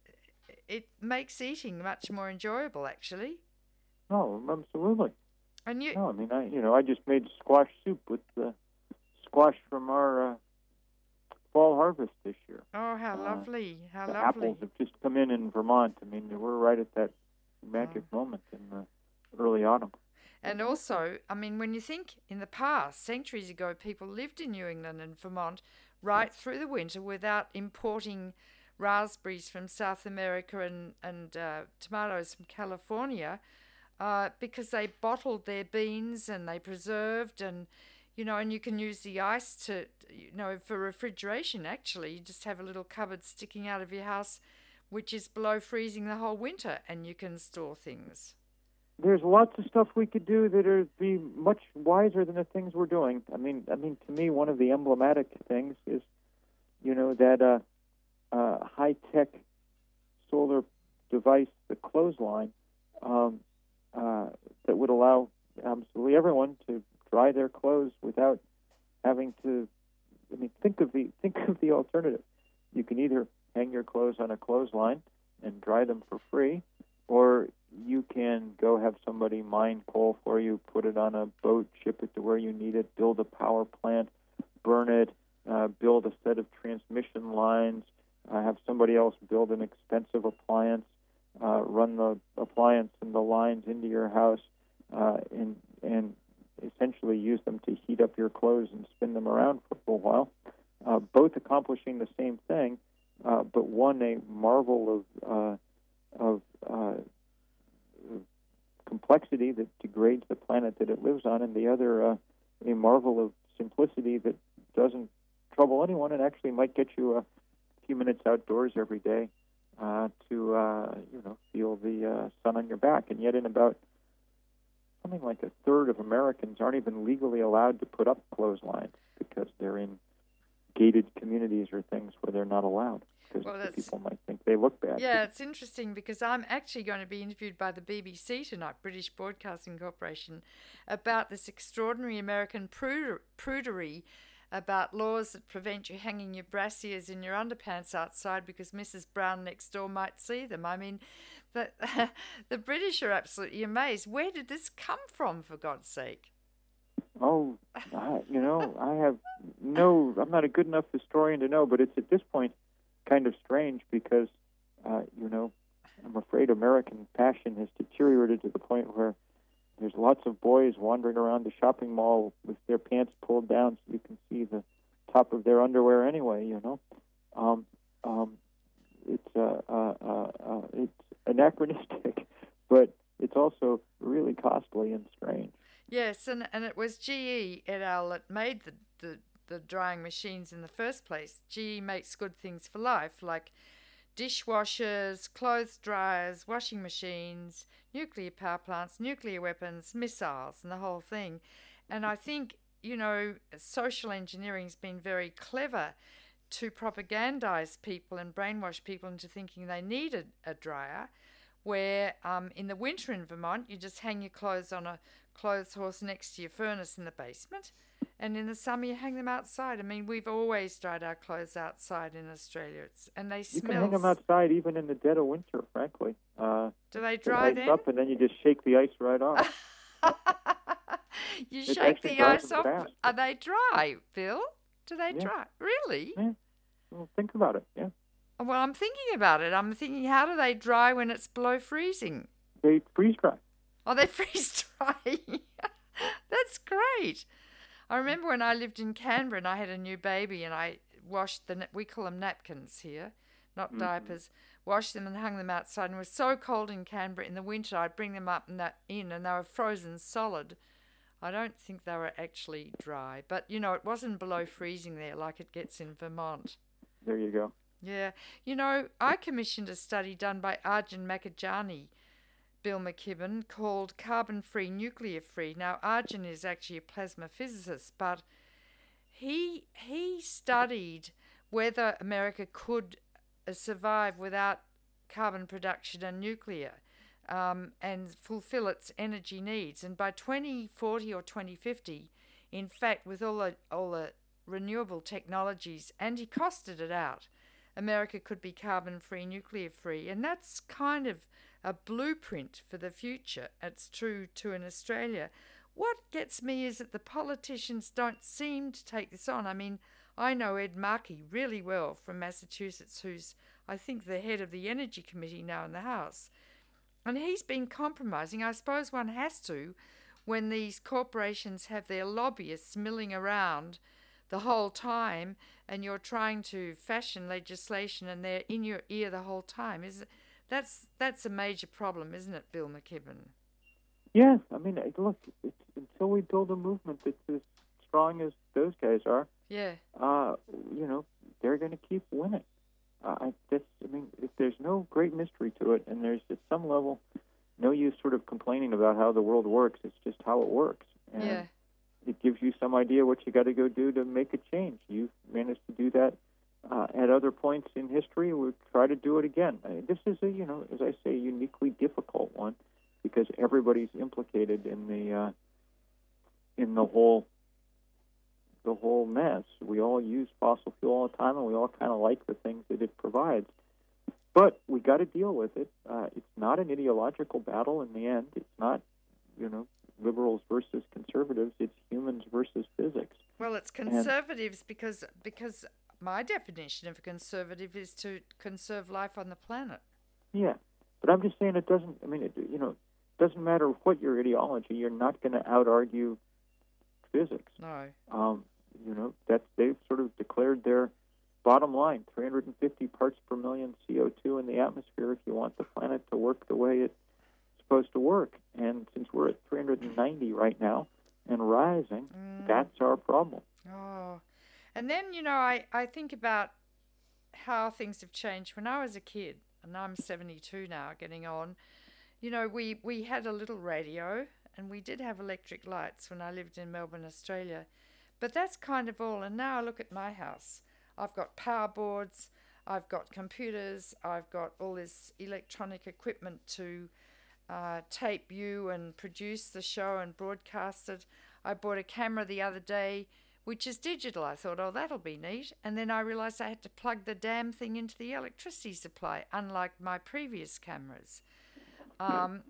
it makes eating much more enjoyable, actually. Oh, absolutely. And you? No, I mean, I you know, I just made squash soup with the squash from our uh, fall harvest this year. Oh, how Uh, lovely. How the lovely. apples have just come in in Vermont. I mean, we're right at that magic Oh. moment in the early autumn. And also, I mean, when you think in the past, centuries ago, people lived in New England and Vermont right through the winter without importing raspberries from South America and, and uh, tomatoes from California uh, because they bottled their beans and they preserved and, you know, and you can use the ice to, you know, for refrigeration actually. You just have a little cupboard sticking out of your house which is below freezing the whole winter and you can store things. There's lots of stuff we could do that would be much wiser than the things we're doing. I mean, I mean, to me, one of the emblematic things is, you know, that uh, uh, high-tech solar device, the clothesline, um, uh, that would allow absolutely everyone to dry their clothes without having to. I mean, think of the think of the alternative. You can either hang your clothes on a clothesline and dry them for free, or you can go have somebody mine coal for you, put it on a boat, ship it to where you need it, build a power plant, burn it, uh, build a set of transmission lines, uh, have somebody else build an expensive appliance, uh, run the appliance and the lines into your house, uh, and, and essentially use them to heat up your clothes and spin them around for a little while, uh, both accomplishing the same thing, uh, but one a marvel of uh, of uh, complexity that degrades the planet that it lives on, and the other uh, a marvel of simplicity that doesn't trouble anyone and actually might get you a few minutes outdoors every day uh, to uh, you know feel the uh, sun on your back. And yet, in about something like a third of Americans aren't even legally allowed to put up clotheslines because they're in gated communities or things where they're not allowed. Because well, people might think they look bad. Yeah, it's interesting because I'm actually going to be interviewed by the B B C tonight, British Broadcasting Corporation, about this extraordinary American prudery about laws that prevent you hanging your brassieres in your underpants outside because Missus Brown next door might see them. I mean, the, the British are absolutely amazed. Where did this come from, for God's sake? Oh, I, you know, I have no, I'm not a good enough historian to know, but it's at this point kind of strange because, uh, you know, I'm afraid American passion has deteriorated to the point where there's lots of boys wandering around the shopping mall with their pants pulled down so you can see the top of their underwear anyway, you know. Um, um, it's, uh, uh, uh, uh, it's anachronistic, but it's also really costly and strange. Yes, and, and it was G E et al. That made the, the the drying machines in the first place. G E makes good things for life, like dishwashers, clothes dryers, washing machines, nuclear power plants, nuclear weapons, missiles, and the whole thing. And I think, you know, social engineering's been very clever to propagandize people and brainwash people into thinking they needed a dryer, where um, in the winter in Vermont, you just hang your clothes on a clothes horse next to your furnace in the basement. And in the summer, you hang them outside. I mean, we've always dried our clothes outside in Australia, it's, and they smell. You can hang them outside even in the dead of winter, frankly. Uh, Do they dry then? Up and then you just shake the ice right off. You it shake the ice off. Fast. Are they dry, Bill? Do they yeah. dry? Really? Yeah. Well, think about it. Yeah. Well, I'm thinking about it. I'm thinking, how do they dry when it's below freezing? They freeze dry. Oh, they freeze dry. That's great. I remember when I lived in Canberra and I had a new baby and I washed the, we call them napkins here, not mm-hmm. diapers, washed them and hung them outside. And it was so cold in Canberra in the winter, I'd bring them up and that in and they were frozen solid. I don't think they were actually dry, but you know, it wasn't below freezing there like it gets in Vermont. There you go. Yeah. You know, I commissioned a study done by Arjun Makhijani, Bill McKibben, called Carbon-Free, Nuclear-Free. Now, Arjun is actually a plasma physicist, but he he studied whether America could uh, survive without carbon production and nuclear um, and fulfill its energy needs. And by twenty forty or twenty fifty, in fact, with all the, all the renewable technologies, and he costed it out, America could be carbon-free, nuclear-free. And that's kind of a blueprint for the future. It's true too in Australia. What gets me is that the politicians don't seem to take this on. I mean, I know Ed Markey really well from Massachusetts, who's, I think, the head of the Energy Committee now in the House. And he's been compromising. I suppose one has to when these corporations have their lobbyists milling around the whole time and you're trying to fashion legislation and they're in your ear the whole time. Is that's that's a major problem, isn't it, Bill McKibben? Yeah, I mean, look, it's, until we build a movement that's as strong as those guys are, yeah, uh, you know, they're going to keep winning. Uh, I, that's, I mean, if there's no great mystery to it, and there's at some level no use sort of complaining about how the world works. It's just how it works, and yeah. it gives you some idea what you got to go do to make a change. You've managed to do that uh, at other points in history. We'll try to do it again. I mean, this is a, you know, as I say, uniquely difficult one because everybody's implicated in the uh, in the whole. the whole mess. We all use fossil fuel all the time, and we all kind of like the things that it provides. But we got to deal with it. Uh, it's not an ideological battle in the end. It's not, you know, liberals versus conservatives. It's humans versus physics. Well, it's conservatives and, because because my definition of a conservative is to conserve life on the planet. Yeah, but I'm just saying it doesn't. I mean, it, you know, it doesn't matter what your ideology. You're not going to out argue physics. No. Um, you know, that's they've sort of declared their bottom line, three hundred fifty parts per million C O two in the atmosphere if you want the planet to work the way it's supposed to work. And since we're at three hundred ninety right now and rising, mm. that's our problem. Oh. And then, you know, I, I think about how things have changed. When I was a kid, and I'm seventy-two now, getting on, you know, we, we had a little radio, and we did have electric lights when I lived in Melbourne, Australia. But that's kind of all. And now I look at my house. I've got power boards, I've got computers, I've got all this electronic equipment to uh, tape you and produce the show and broadcast it. I bought a camera the other day, which is digital. I thought, oh, that'll be neat. And then I realised I had to plug the damn thing into the electricity supply, unlike my previous cameras. Um,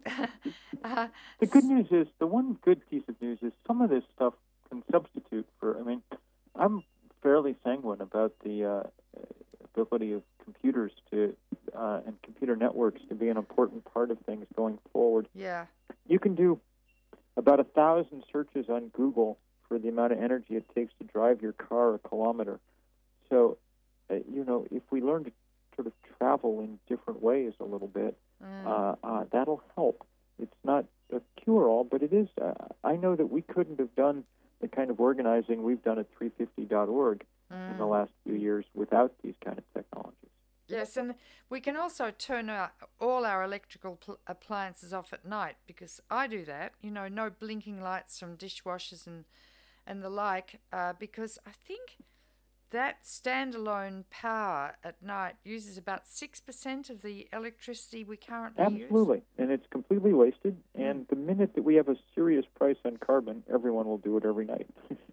uh, the good news is, the one good piece of news is some of this stuff can substitute for, I mean, I'm fairly sanguine about the uh, ability of computers to uh, and computer networks to be an important part of things going forward. Yeah. You can do about a thousand searches on Google for the amount of energy it takes to drive your car a kilometer. So, uh, you know, if we learn to sort of travel in different ways a little bit, mm. uh, uh, that'll help. It's not a cure-all, but it is. Uh, I know that we couldn't have done the kind of organizing we've done at three fifty dot org mm. in the last few years without these kind of technologies. Yes, and we can also turn our, all our electrical pl- appliances off at night, because I do that. You know, no blinking lights from dishwashers and, and the like, uh, because I think that standalone power at night uses about six percent of the electricity we currently Absolutely. use. Absolutely, and it's completely wasted. And the minute that we have a serious price on carbon, everyone will do it every night.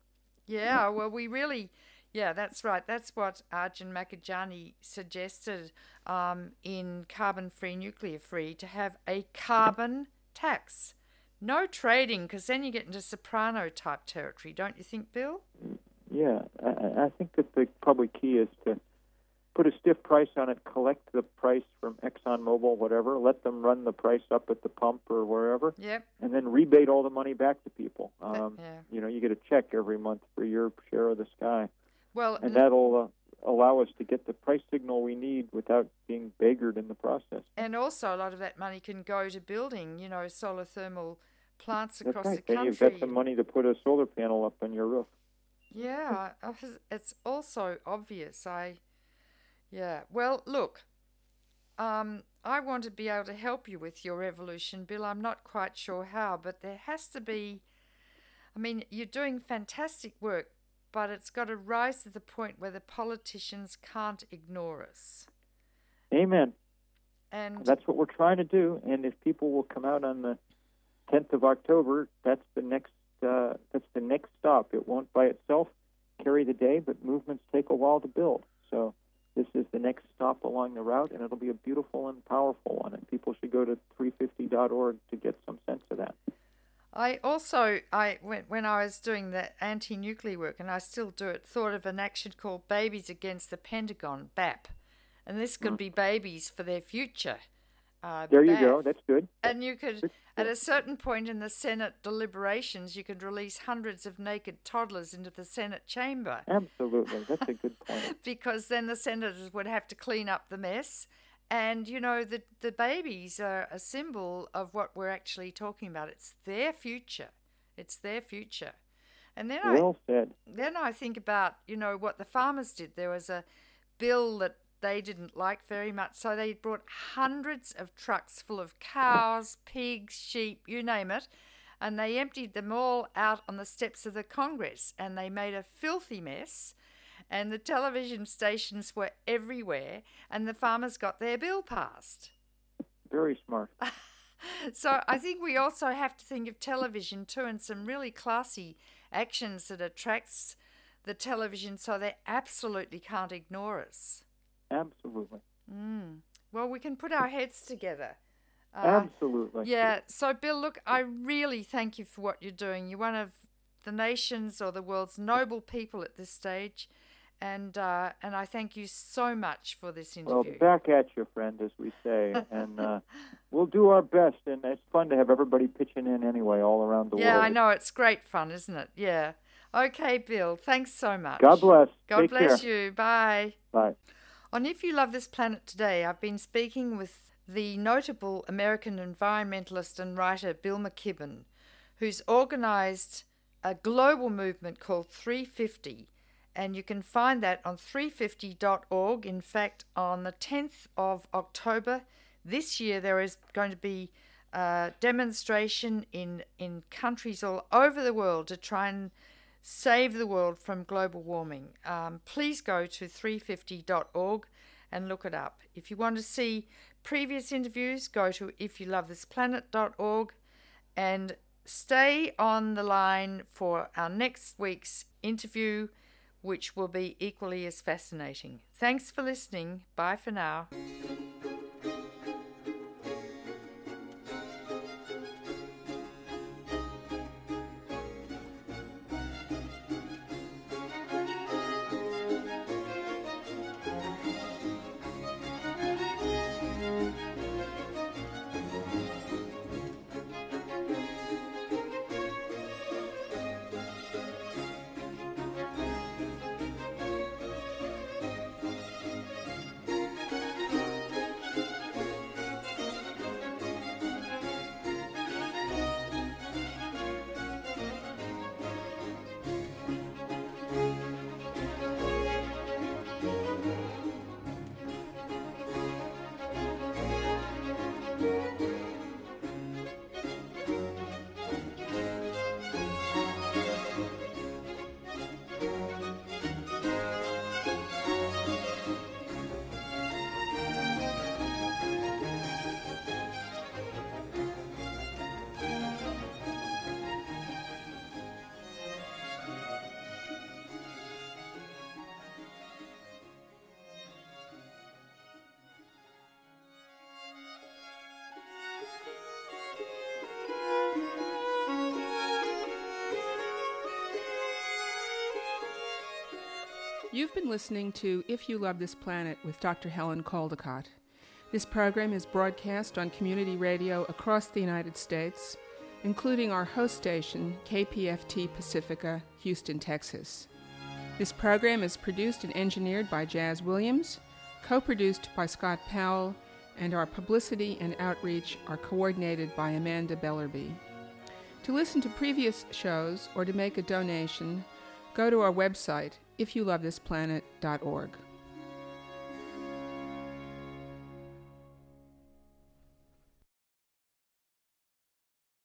Yeah, well, we really, yeah, that's right. That's what Arjun Makhijani suggested um, in Carbon Free, Nuclear Free, to have a carbon tax. No trading, because then you get into soprano-type territory, don't you think, Bill? Yeah, I, I think that the probably key is to put a stiff price on it, collect the price from ExxonMobil, whatever, let them run the price up at the pump or wherever, yep. and then rebate all the money back to people. Um, that, yeah. You know, you get a check every month for your share of the sky. Well, and that'll uh, allow us to get the price signal we need without being beggared in the process. And also a lot of that money can go to building, you know, solar thermal plants That's across right. the country. Then you've got some money to put a solar panel up on your roof. Yeah, it's also obvious. I, yeah. Well, look, um, I want to be able to help you with your revolution, Bill. I'm not quite sure how, but there has to be, I mean, you're doing fantastic work, but it's got to rise to the point where the politicians can't ignore us. Amen. And that's what we're trying to do. And if people will come out on the tenth of October, that's the next uh, that's the next stop. It won't by itself carry the day, but movements take a while to build. So this is the next stop along the route, and it'll be a beautiful and powerful one. And people should go to three fifty dot org to get some sense of that. I also, I when, when I was doing the anti-nuclear work, and I still do it, thought of an action called Babies Against the Pentagon, B A P. And this could mm. be babies for their future. Uh, there B A you P. go. That's good. And you could, at a certain point in the Senate deliberations, you could release hundreds of naked toddlers into the Senate chamber. Absolutely. That's a good point. Because then the senators would have to clean up the mess. And, you know, the, the babies are a symbol of what we're actually talking about. It's their future. It's their future. And then well I said. Then I think about, you know, what the farmers did. There was a bill that they didn't like very much, so they brought hundreds of trucks full of cows, pigs, sheep, you name it, and they emptied them all out on the steps of the Congress, and they made a filthy mess. And the television stations were everywhere, and the farmers got their bill passed. Very smart. So I think we also have to think of television too, and some really classy actions that attracts the television so they absolutely can't ignore us. Absolutely. Mm. Well, we can put our heads together. Uh, Absolutely. Yeah. So, Bill, look, I really thank you for what you're doing. You're one of the nation's or the world's noble people at this stage. And uh, and I thank you so much for this interview. Well, back at you, friend, as we say. And uh, we'll do our best. And it's fun to have everybody pitching in anyway all around the yeah, world. Yeah, I know. It's great fun, isn't it? Yeah. Okay, Bill. Thanks so much. God bless. God Take bless care. you. Bye. Bye. On If You Love This Planet today, I've been speaking with the notable American environmentalist and writer Bill McKibben, who's organised a global movement called three fifty. And you can find that on three fifty dot org. In fact, on the tenth of October this year, there is going to be a demonstration in, in countries all over the world to try and save the world from global warming. Um, please go to three fifty dot org and look it up. If you want to see previous interviews, go to if you love this planet dot org and stay on the line for our next week's interview, which will be equally as fascinating. Thanks for listening. Bye for now. You've been listening to If You Love This Planet with Doctor Helen Caldicott. This program is broadcast on community radio across the United States, including our host station, K P F T Pacifica, Houston, Texas. This program is produced and engineered by Jazz Williams, co-produced by Scott Powell, and our publicity and outreach are coordinated by Amanda Bellerby. To listen to previous shows or to make a donation, go to our website, if you love this planet dot org.